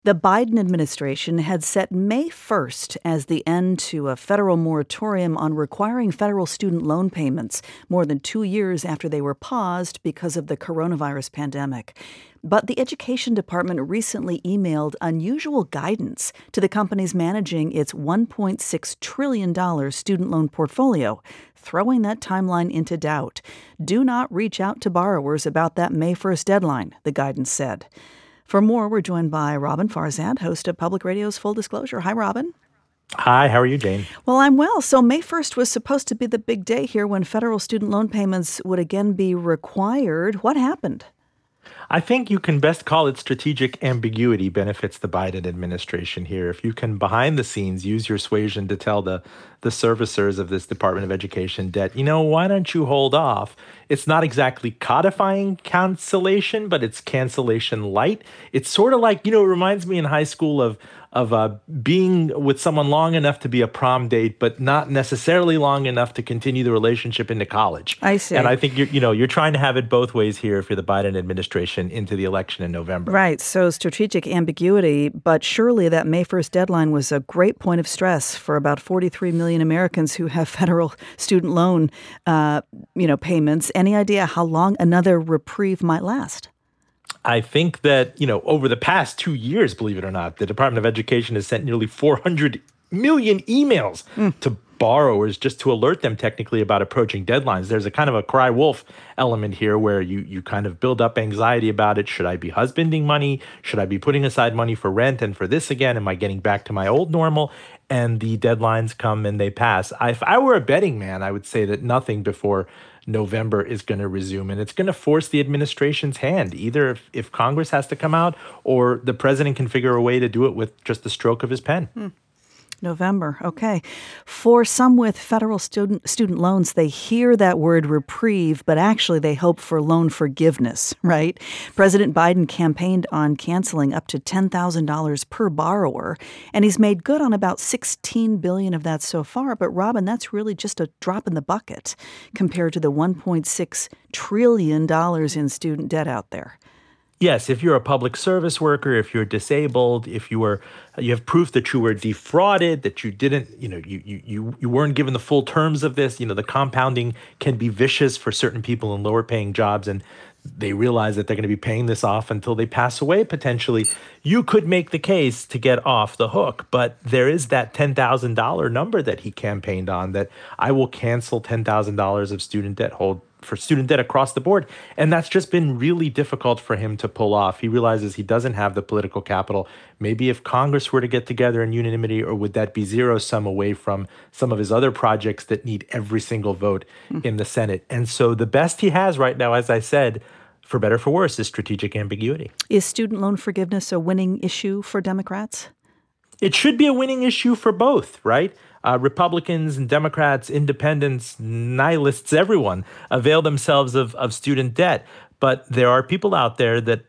The Biden administration had set May 1st as the end to a federal moratorium on requiring federal student loan payments, more than 2 years after they were paused because of the coronavirus pandemic. But the Education Department recently emailed unusual guidance to the companies managing its $1.6 trillion student loan portfolio, throwing that timeline into doubt. Do not reach out to borrowers about that May 1st deadline, the guidance said. For more, we're joined by Robin Farzad, host of Public Radio's Full Disclosure. Hi, Robin. Hi, how are you, Jane? Well, I'm well. So May 1st was supposed to be the big day here when federal student loan payments would again be required. What happened? I think you can best call it strategic ambiguity benefits the Biden administration here. If you can, behind the scenes, use your suasion to tell the servicers of this Department of Education debt, why don't you hold off? It's not exactly codifying cancellation, but it's cancellation light. It's sort of like, it reminds me in high school of being with someone long enough to be a prom date, but not necessarily long enough to continue the relationship into college. I see. And I think you're trying to have it both ways here if you're the Biden administration into the election in November. Right. So strategic ambiguity, but surely that May 1st deadline was a great point of stress for about 43 million Americans who have federal student loan, payments. Any idea how long another reprieve might last? I think that, over the past 2 years, believe it or not, the Department of Education has sent nearly 400 million emails to borrowers just to alert them technically about approaching deadlines. There's a kind of a cry wolf element here where you kind of build up anxiety about it. Should I be husbanding money? Should I be putting aside money for rent and for this again? Am I getting back to my old normal? And the deadlines come and they pass. If I were a betting man, I would say that nothing before November is going to resume, and it's going to force the administration's hand, either if Congress has to come out or the president can figure a way to do it with just the stroke of his pen. November. Okay. For some with federal student loans, they hear that word reprieve, but actually they hope for loan forgiveness, right? President Biden campaigned on canceling up to $10,000 per borrower, and he's made good on about $16 billion of that so far. But Robin, that's really just a drop in the bucket compared to the $1.6 trillion in student debt out there. Yes, if you're a public service worker, if you're disabled, if you have proof that you were defrauded, that you didn't, you weren't given the full terms of this, the compounding can be vicious for certain people in lower paying jobs, and they realize that they're going to be paying this off until they pass away potentially. You could make the case to get off the hook, but there is that $10,000 number that he campaigned on, that I will cancel $10,000 of student debt for student debt across the board. And that's just been really difficult for him to pull off. He realizes he doesn't have the political capital. Maybe if Congress were to get together in unanimity, or would that be zero sum away from some of his other projects that need every single vote in the Senate? And so the best he has right now, as I said, for better or for worse, is strategic ambiguity. Is student loan forgiveness a winning issue for Democrats? It should be a winning issue for both, right? Republicans and Democrats, independents, nihilists, everyone avail themselves of student debt. But there are people out there that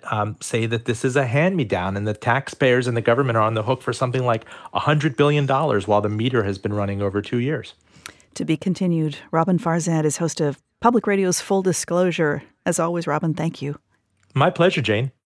say that this is a hand-me-down, and the taxpayers and the government are on the hook for something like $100 billion while the meter has been running over 2 years. To be continued. Robin Farzad is host of Public Radio's Full Disclosure. As always, Robin, thank you. My pleasure, Jane.